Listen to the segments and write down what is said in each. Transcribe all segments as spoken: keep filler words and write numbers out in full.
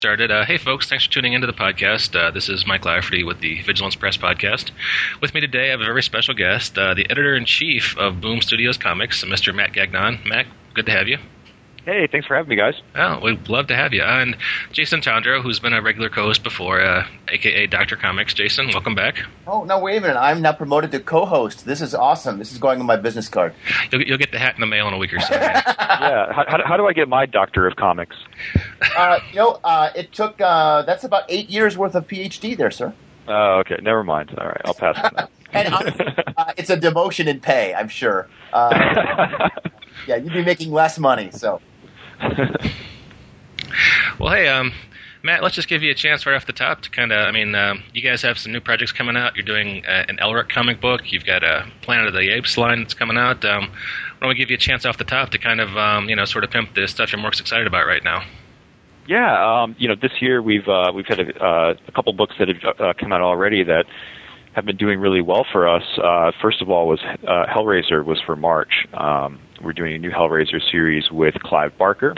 Started. Uh, hey, folks, thanks for tuning into the podcast. Uh, this is Mike Lafferty with the Vigilance Press podcast. With me today, I have a very special guest, uh, the editor-in-chief of Boom Studios Comics, Mister Matt Gagnon. Matt, good to have you. Hey, thanks for having me, guys. Oh, we'd love to have you. And Jason Tondro, who's been a regular co-host before, uh, a k a. Doctor Comics. Jason, welcome back. Oh, no, wait a minute. I'm now promoted to co-host. This is awesome. This is going on my business card. You'll, you'll get the hat in the mail in a week or so. yeah. How, how, how do I get my Doctor of Comics? Uh, you know, uh, it took, uh, that's about eight years worth of P H D there, sir. Oh, okay. Never mind. All right. I'll pass on that. And honestly, uh, it's a demotion in pay, I'm sure. Uh, yeah, you'd be making less money, so... Well, hey, um, Matt, let's just give you a chance right off the top to kind of, I mean, um, you guys have some new projects coming out. You're doing uh, an Elric comic book. You've got a Planet of the Apes line that's coming out. Um, why don't we give you a chance off the top to kind of, um, you know, sort of pimp the stuff you're most excited about right now? Yeah, um, you know, this year we've uh, we've had a, uh, a couple books that have uh, come out already that have been doing really well for us. Uh, first of all, was uh, Hellraiser was for March. Um, we're doing a new Hellraiser series with Clive Barker,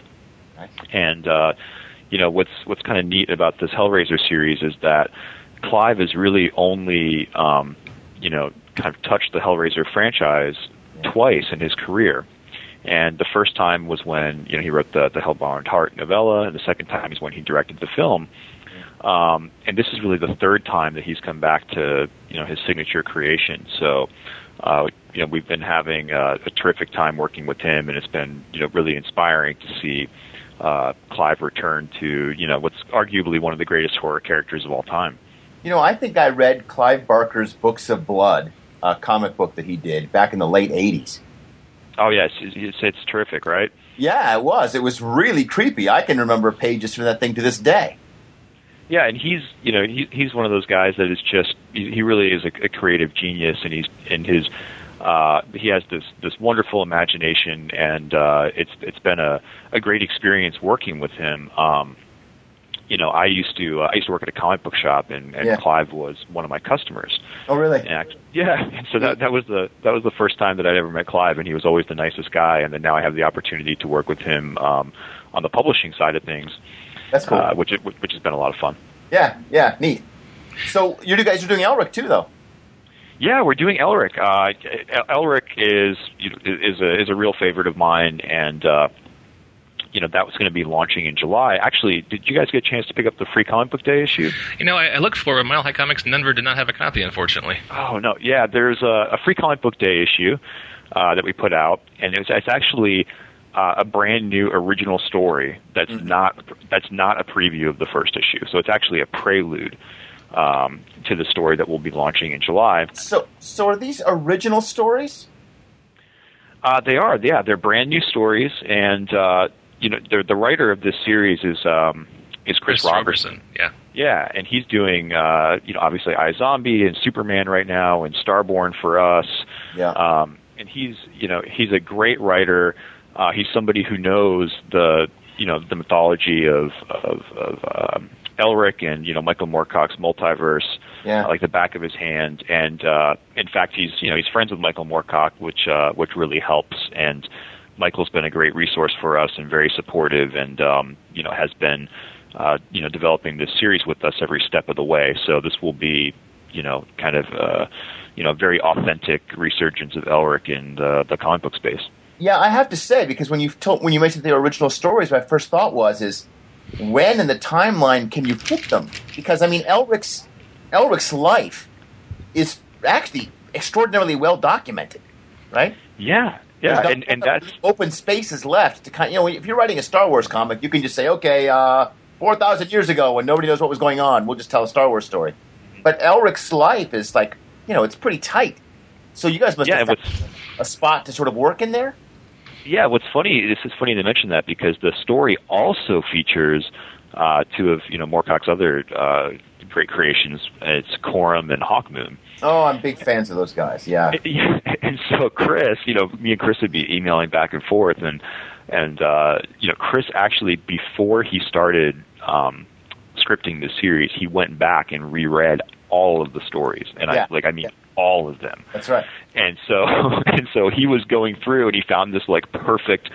and uh, you know what's what's kind of neat about this Hellraiser series is that Clive has really only um, you know kind of touched the Hellraiser franchise twice in his career. And the first time was when you know he wrote the the Hellbound Heart novella, and the second time is when he directed the film. Um, and this is really the third time that he's come back to you know his signature creation. So uh, you know we've been having uh, a terrific time working with him, and it's been you know really inspiring to see uh, Clive return to you know what's arguably one of the greatest horror characters of all time. You know, I think I read Clive Barker's Books of Blood, a comic book that he did back in the late eighties. Oh yes, it's, it's terrific, right? Yeah, it was. It was really creepy. I can remember pages from that thing to this day. Yeah, and he's you know he, he's one of those guys that is just he, he really is a, a creative genius, and he's in his uh, he has this this wonderful imagination, and uh, it's it's been a, a great experience working with him. Um, you know, I used to uh, I used to work at a comic book shop, and, and yeah. Clive was one of my customers. Oh, really? And actually, yeah. And so that that was the that was the first time that I'd ever met Clive, and he was always the nicest guy. And then now I have the opportunity to work with him um, on the publishing side of things. That's cool. Uh, which which has been a lot of fun. Yeah, yeah, neat. So you guys are doing Elric too, though. Yeah, we're doing Elric. Uh, Elric is is a is a real favorite of mine, and uh, you know that was going to be launching in July. Actually, did you guys get a chance to pick up the Free Comic Book Day issue? You know, I, I looked for it. Mile High Comics in Denver did not have a copy, unfortunately. Oh no, yeah, there's a, a Free Comic Book Day issue uh, that we put out, and it's, it's actually. Uh, a brand new original story that's mm-hmm. not that's not a preview of the first issue. So it's actually a prelude um, to the story that we'll be launching in July. So, so are these original stories? Uh, they are, yeah. They're brand new stories, and uh, you know, the writer of this series is um, is Chris, Chris Robertson. Robertson. Yeah, yeah, and he's doing uh, you know obviously iZombie and Superman right now, and Starborn for us. Yeah, um, and he's you know he's a great writer. Uh, he's somebody who knows the, you know, the mythology of of, of um, Elric and you know Michael Moorcock's multiverse, yeah. uh, like the back of his hand. And uh, in fact, he's you know he's friends with Michael Moorcock, which uh, which really helps. And Michael's been a great resource for us and very supportive, and um, you know has been uh, you know developing this series with us every step of the way. So this will be you know kind of uh, you know very authentic resurgence of Elric in the, the comic book space. Yeah, I have to say, because when you told, when you mentioned the original stories, my first thought was, is when in the timeline can you put them? Because, I mean, Elric's, Elric's life is actually extraordinarily well documented, right? Yeah, yeah, There's and, and that's... open spaces left to kind of, you know, if you're writing a Star Wars comic, you can just say, okay, uh, four thousand years ago when nobody knows what was going on, we'll just tell a Star Wars story. But Elric's life is like, you know, it's pretty tight. So you guys must yeah, have found a spot to sort of work in there? Yeah, what's funny, this is funny to mention that because the story also features uh, two of, you know, Moorcock's other uh, great creations. It's Corum and Hawkmoon. Oh, I'm big fans of those guys, yeah. And so Chris, you know, me and Chris would be emailing back and forth, and, and uh, you know, Chris actually, before he started um, scripting the series, he went back and reread all of the stories. And yeah. I, like, I mean... Yeah. all of them. That's right. And so, and so he was going through, and he found this like perfect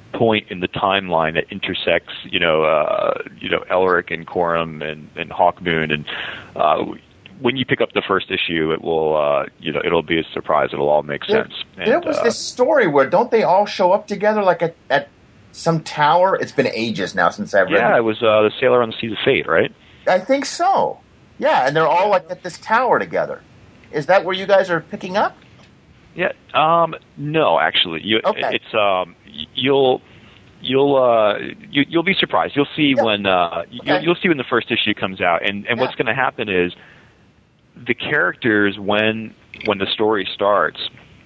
point in the timeline that intersects, you know, uh, you know, Elric and Corum and, and Hawkmoon, and uh, when you pick up the first issue, it will, uh, you know, it'll be a surprise. It'll all make there, sense. There and, was uh, this story where don't they all show up together like at, at some tower? It's been ages now since I've read. Yeah, it was uh, the Sailor on the Seas of Fate, right? I think so. Yeah, and they're all like at this tower together. Is that where you guys are picking up? Yeah. Um, no, actually, you, Okay. it's um, you'll. You'll uh, you, you'll be surprised. You'll see Yeah. when uh, Okay. you'll, you'll see when the first issue comes out, and, and Yeah. what's going to happen is the characters when when the story starts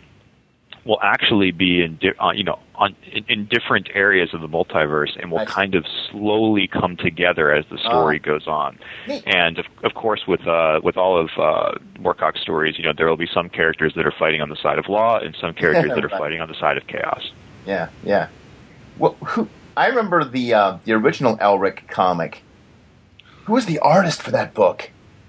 will actually be in di- uh, you know on in, in different areas of the multiverse, and will I see. kind of slowly come together as the story Ah. goes on. Neat. And of, of course, with uh, with all of uh, Moorcock's stories, you know there will be some characters that are fighting on the side of law, and some characters that are Right. fighting on the side of chaos. Yeah, yeah. Well, who, I remember the uh, the original Elric comic. Who was the artist for that book?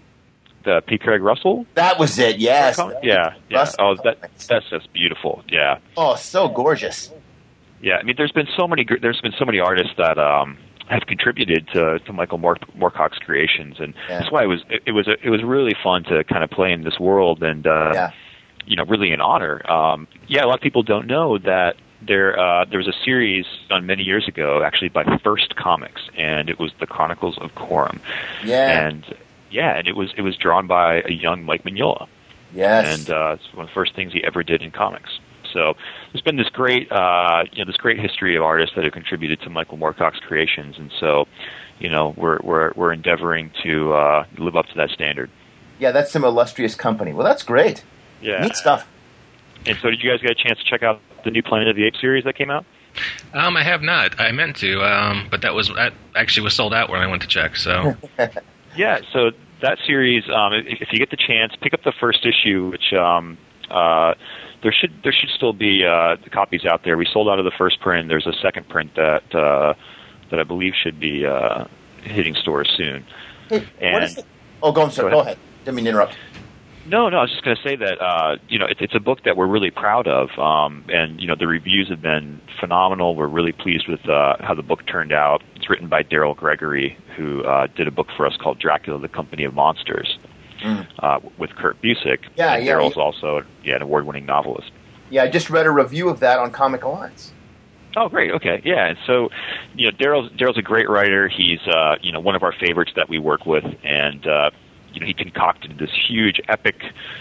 The P. Craig Russell. That was it. Yes. Yeah, yeah. Russell Oh, that comics. that's just beautiful. Yeah, Oh, so gorgeous. yeah. I mean, there's been so many. gr- There's been so many artists that um, have contributed to, to Michael Moore, Moorcock's creations, and Yeah. that's why it was it, it was it was really fun to kind of play in this world, and uh, Yeah. you know, really an honor. Um, yeah, a lot of people don't know that there uh, there was a series done many years ago, actually by First Comics, and it was the Chronicles of Corum, Yeah. and yeah, and it was it was drawn by a young Mike Mignola. Yes. And uh, it's one of the first things he ever did in comics. So there's been this great, uh, you know, this great history of artists that have contributed to Michael Moorcock's creations, and so, you know, we're we're we're endeavoring to uh, live up to that standard. Yeah, that's some illustrious company. Well, that's great. Yeah. Neat stuff. And so, did you guys get a chance to check out the new Planet of the Apes series that came out? Um, I have not. I meant to, um, but that was that actually was sold out when I went to check. So Yeah. So that series, um, if, if you get the chance, pick up the first issue, which um, uh, there should there should still be uh, copies out there. We sold out of the first print. There's a second print that uh, that I believe should be uh, hitting stores soon. Hey, what And- is it? Oh, go, on, sir. Go Go ahead. ahead. Didn't mean to interrupt. No, no, I was just going to say that, uh, you know, it, it's a book that we're really proud of, um, and, you know, the reviews have been phenomenal. We're really pleased with uh, how the book turned out. It's written by Daryl Gregory, who uh, did a book for us called Dracula, the Company of Monsters, Mm. uh, with Kurt Busiek. Yeah, and yeah, Daryl's yeah. also yeah, an award-winning novelist. Yeah, I just read a review of that on Comic Alliance. Oh, great. Okay, yeah. And so, you know, Daryl's Daryl's a great writer. He's uh, you know one of our favorites that we work with, and uh, you know he concocted this huge epic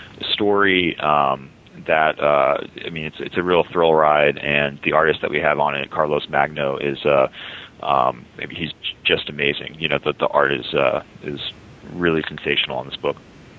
story um, that uh, I mean it's it's a real thrill ride. And the artist that we have on it, Carlos Magno, is uh, um, maybe he's just amazing. You know, the the art is uh, is really sensational on this book.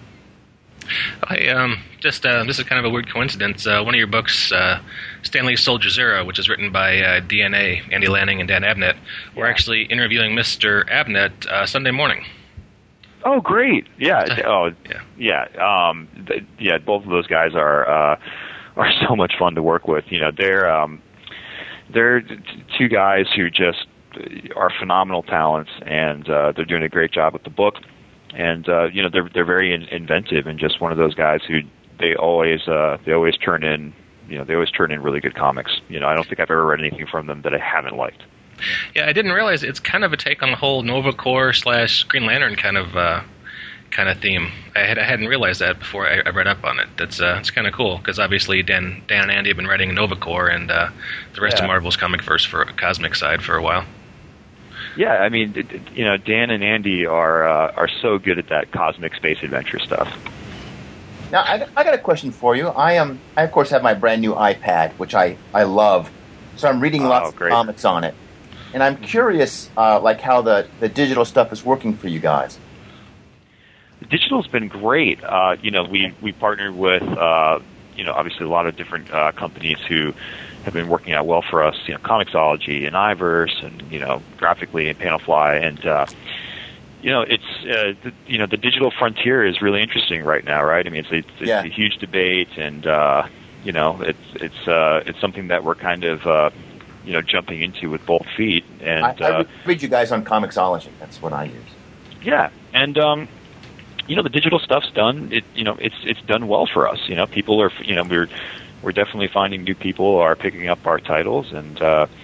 Hey, um, just uh, this is kind of a weird coincidence. Uh, one of your books, uh, Stanley Soldier Zero, which is written by uh, D N A, Andy Lanning and Dan Abnett, we're Yeah. actually interviewing Mister Abnett uh, Sunday morning. Oh, great! Yeah. Oh, Yeah. yeah. Um, th- yeah. Both of those guys are uh, are so much fun to work with. You know, they're um, they're t- two guys who just are phenomenal talents, and uh, they're doing a great job with the book. And uh, you know, they're they're very in- inventive, and just one of those guys who they always uh, they always turn in. You know, they always turn in really good comics. You know, I don't think I've ever read anything from them that I haven't liked. Yeah, I didn't realize it's kind of a take on the whole Nova Corps slash Green Lantern kind of uh, kind of theme. I had I hadn't realized that before I, I read up on it. That's uh, it's kind of cool because obviously Dan Dan and Andy have been writing Nova Corps and uh, the rest Yeah. of Marvel's comic verse for Cosmic side for a while. Yeah, I mean, it- it- you know, Dan and Andy are uh, are so good at that cosmic space adventure stuff. Now, I, I got a question for you. I am, I of course have my brand new iPad, which I, I love. So I'm reading Oh, lots great. of comics on it, and I'm curious, uh, like how the, the digital stuff is working for you guys. Digital's been great. Uh, you know, we we partnered with uh, you know obviously a lot of different uh, companies who have been working out well for us. You know, Comixology and Iverse, and you know, Graphically and Panelfly, and uh, you know, it's uh, the, you know the digital frontier is really interesting right now, right? I mean, it's a, it's Yeah. a huge debate, and uh, you know, it's it's uh, it's something that we're kind of uh, you know jumping into with both feet, and I, I uh, re- read you guys on Comixology. That's what I use. yeah, and um, you know the digital stuff's done. It you know it's it's done well for us. You know, people are you know we're we're definitely finding new people are picking up our titles, and uh,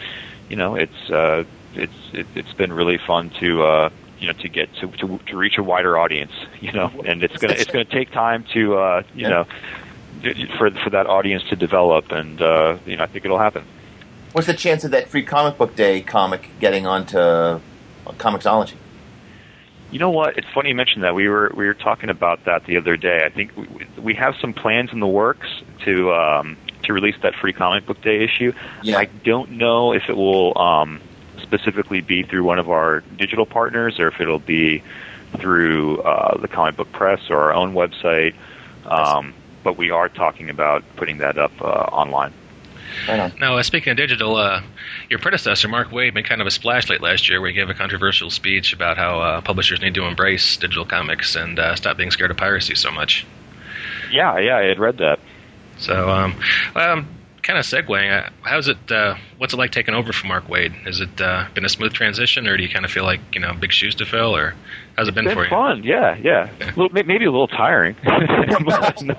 you know, it's uh, it's it, it's been really fun to uh, you know to get to, to to reach a wider audience, you know, and it's gonna it's gonna take time to uh, you yeah. know for for that audience to develop, and uh, you know I think it'll happen. What's the chance of that Free Comic Book Day comic getting onto Comixology? You know what? It's funny you mentioned that. We were we were talking about that the other day. I think we, we have some plans in the works to um, to release that Free Comic Book Day issue. Yeah. I don't know if it will um, specifically be through one of our digital partners or if it'll be through uh, the Comic Book Press or our own website. Um, but we are talking about putting that up uh, online. Right now, uh, speaking of digital, uh, your predecessor, Mark Waid, made kind of a splash late last year where he gave a controversial speech about how uh, publishers need to embrace digital comics and uh, stop being scared of piracy so much. Yeah, yeah, I had read that. So, um, um, kind of segueing, uh, how's it, uh, what's it like taking over from Mark Waid? Has it uh, been a smooth transition, or do you kind of feel like, you know, big shoes to fill, or how's it been, been for you? Fun, yeah, yeah. A little, maybe a little tiring. no,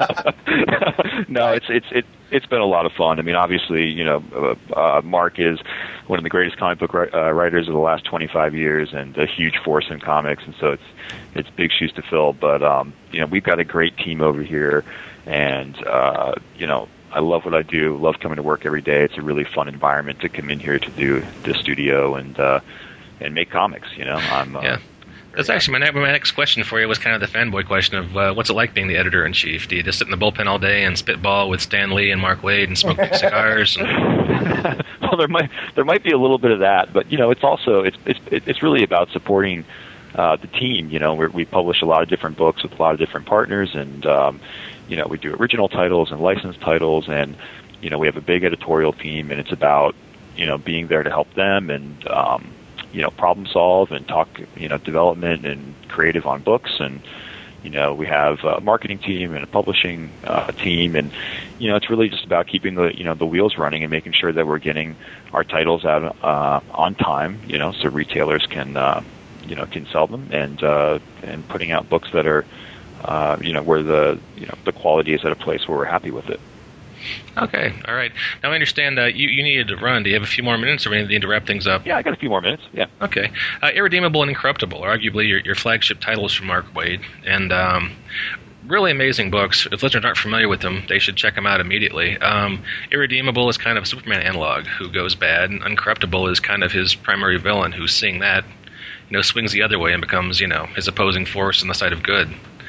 no, it's it's it, it's been a lot of fun. I mean, obviously, you know, uh, Mark is one of the greatest comic book ri- uh, writers of the last twenty-five years, and a huge force in comics, and so it's it's big shoes to fill. But um, you know, we've got a great team over here, and uh, you know. I love what I do. Love coming to work every day. It's a really fun environment to come in here to do the studio and uh, and make comics. You know, I'm. Uh, yeah, that's actually my, my next question for you was kind of the fanboy question of uh, what's it like being the editor in chief? Do you just sit in the bullpen all day and spitball with Stan Lee and Mark Waid and smoke big cigars? And... well, there might there might be a little bit of that, but you know, it's also it's it's it's really about supporting uh, the team. You know, we're, we publish a lot of different books with a lot of different partners, and um, you know, we do original titles and licensed titles, and you know, we have a big editorial team, and it's about you know being there to help them and um, you know problem solve and talk you know development and creative on books, and you know we have a marketing team and a publishing uh, team, and you know it's really just about keeping the you know the wheels running and making sure that we're getting our titles out uh, on time, you know, so retailers can uh, you know can sell them, and uh, and putting out books that are Uh, you know, where the you know the quality is at a place where we're happy with it. Okay, all right. Now I understand uh, you you needed to run. Do you have a few more minutes, or we need to wrap things up? Yeah, I got a few more minutes. Yeah. Okay. Uh, Irredeemable and Incorruptible are arguably your, your flagship titles from Mark Waid, and um, really amazing books. If listeners aren't familiar with them, they should check them out immediately. Um, Irredeemable is kind of a Superman analog who goes bad, and Incorruptible is kind of his primary villain who's seeing that, you know, swings the other way and becomes, you know, his opposing force on the side of good.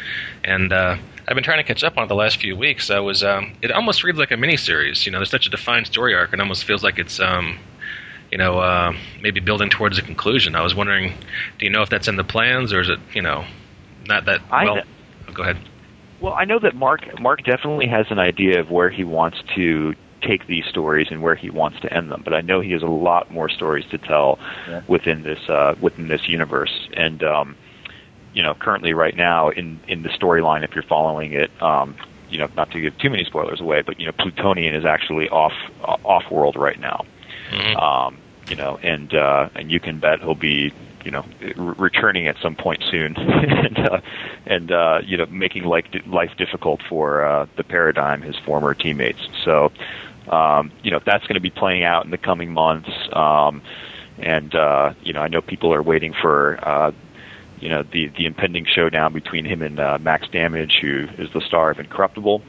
And uh, I've been trying to catch up on it the last few weeks. I was, um, it almost reads like a miniseries. You know, there's such a defined story arc. It almost feels like it's, um, you know, uh, maybe building towards a conclusion. I was wondering, do you know if that's in the plans, or is it, you know, not that well? I, oh, go ahead. Well, I know that Mark Mark definitely has an idea of where he wants to take these stories and where he wants to end them. But I know he has a lot more stories to tell yeah. within this uh, within this universe. And um, you know, currently right now in, in the storyline, if you're following it, um, you know, not to give too many spoilers away, but, you know, Plutonian is actually off uh, off world right now. Mm-hmm. Um, you know, and uh, and you can bet he'll be, you know, re- returning at some point soon, and uh, and uh, you know, making life life difficult for uh, the Paradigm, his former teammates. So, um, you know, that's going to be playing out in the coming months. Um, and uh, you know, I know people are waiting for. Uh, You know, the, the impending showdown between him and uh, Max Damage, who is the star of Incorruptible.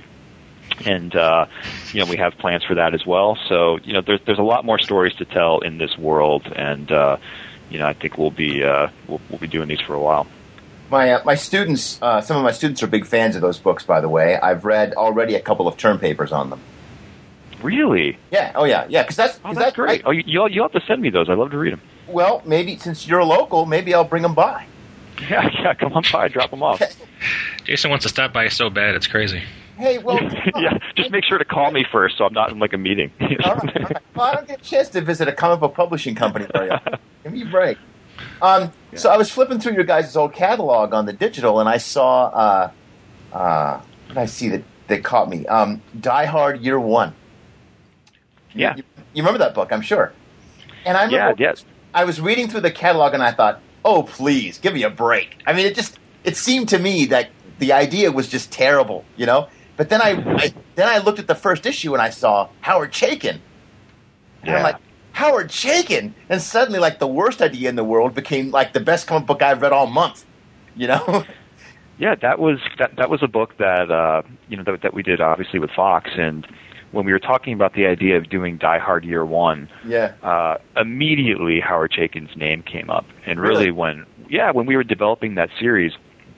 And, uh, you know, we have plans for that as well. So, you know, there's, there's a lot more stories to tell in this world. And, uh, you know, I think we'll be, uh, we'll, we'll be doing these for a while. My uh, my students, uh, some of my students are big fans of those books, by the way. I've read already a couple of term papers on them. Really? Yeah. Oh, yeah. Yeah. Because that's, oh, that's, that's great. I, oh, you, you'll, you'll have to send me those. I'd love to read them. Well, maybe since you're local, maybe I'll bring them by. Yeah, yeah, come on by, drop them off. Jason wants to stop by so bad, it's crazy. Hey, well... yeah, just make sure to call me first so I'm not in, like, a meeting. all right, all right. Well, I don't get a chance to visit a comic book publishing company very often. Give me a break. Um, yeah. So I was flipping through your guys' old catalog on the digital, and I saw... Uh, uh, what did I see that, that caught me? Um, Die Hard Year One. Yeah. You, you remember that book, I'm sure. And I remember, yeah, yes. I was reading through the catalog, and I thought... Oh, please, give me a break. I mean, it just, it seemed to me that the idea was just terrible, you know? But then I, I then I looked at the first issue and I saw Howard Chaykin. And yeah. I'm like, Howard Chaykin, and suddenly, like, the worst idea in the world became like the best comic book I've read all month. You know? Yeah, that was that. That was a book that uh, you know that, that we did obviously with Fox, and when we were talking about the idea of doing Die Hard Year One, yeah, uh, immediately Howard Chaykin's name came up, and really, Really? when yeah, when we were developing that series,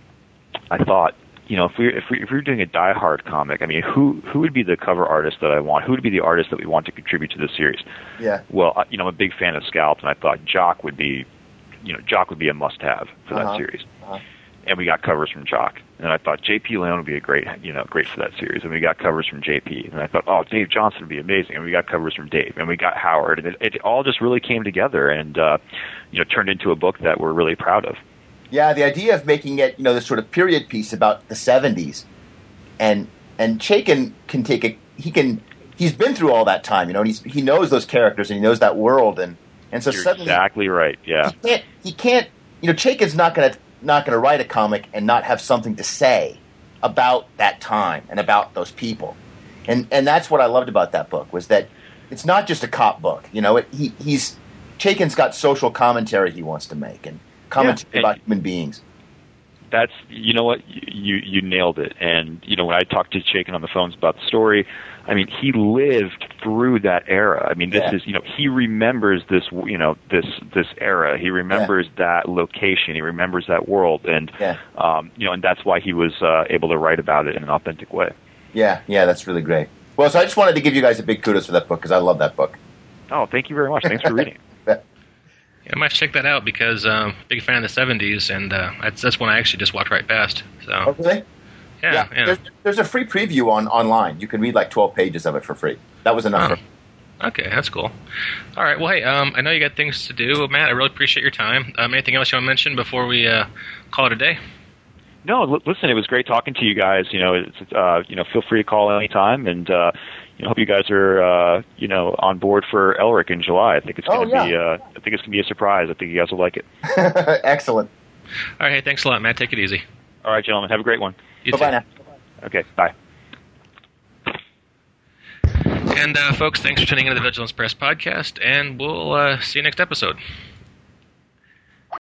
I thought, you know, if we if we if we were doing a Die Hard comic, I mean, who who would be the cover artist that I want? Who would be the artist that we want to contribute to the series? yeah, Well, I- you know, I'm a big fan of Scalp, and I thought Jock would be, you know, Jock would be a must-have for Uh-huh. that series. Uh-huh. And we got covers from Jock, and I thought J P Leone would be a great, you know, great for that series. And we got covers from J P, and I thought, oh, Dave Johnson would be amazing. And we got covers from Dave, and we got Howard, and it, it all just really came together, and uh, you know, turned into a book that we're really proud of. yeah. The idea of making it, you know, this sort of period piece about the seventies, and and Chaykin can take a he can he's been through all that time, you know, and he's he knows those characters and he knows that world, and and so You're suddenly exactly right. Yeah, he can't he can't you know Chaykin's not going to not going to write a comic and not have something to say about that time and about those people, and and that's what I loved about that book was that it's not just a cop book, you know. It, he he's Chaykin's got social commentary he wants to make and commentary Yeah, and- about human beings. that's you know what you you nailed it. And you know, when I talked to Chaykin on the phones about the story, I mean, he lived through that era. I mean, this Yeah. is, you know, he remembers this, you know, this this era. He remembers that location. He remembers that world, and Yeah. um, you know, and that's why he was uh, able to write about it in an authentic way. Yeah, yeah, that's really great. Well, so I just wanted to give you guys a big kudos for that book because I love that book. Oh, thank you very much. Thanks for reading. Yeah, I might check that out because um, big fan of the seventies, and uh, that's that's one I actually just walked right past. So Oh, really? yeah, yeah. There's, there's a free preview on online. You can read like twelve pages of it for free. That was enough. Oh. For Okay, that's cool. All right, well, hey, um, I know you got things to do, Matt. I really appreciate your time. Um, anything else you want to mention before we uh, call it a day? No, l- listen, it was great talking to you guys. You know, it's, uh, you know, feel free to call anytime, and uh, you know, hope you guys are, uh, you know, on board for Elric in July. I think it's going to Oh, yeah. be, uh, I think it's going to be a surprise. I think you guys will like it. Excellent. All right, hey, thanks a lot, Matt. Take it easy. All right, gentlemen, have a great one. You Bye bye too. now. Okay, bye. And uh, folks, thanks for tuning into the Vigilance Press podcast, and we'll uh, see you next episode.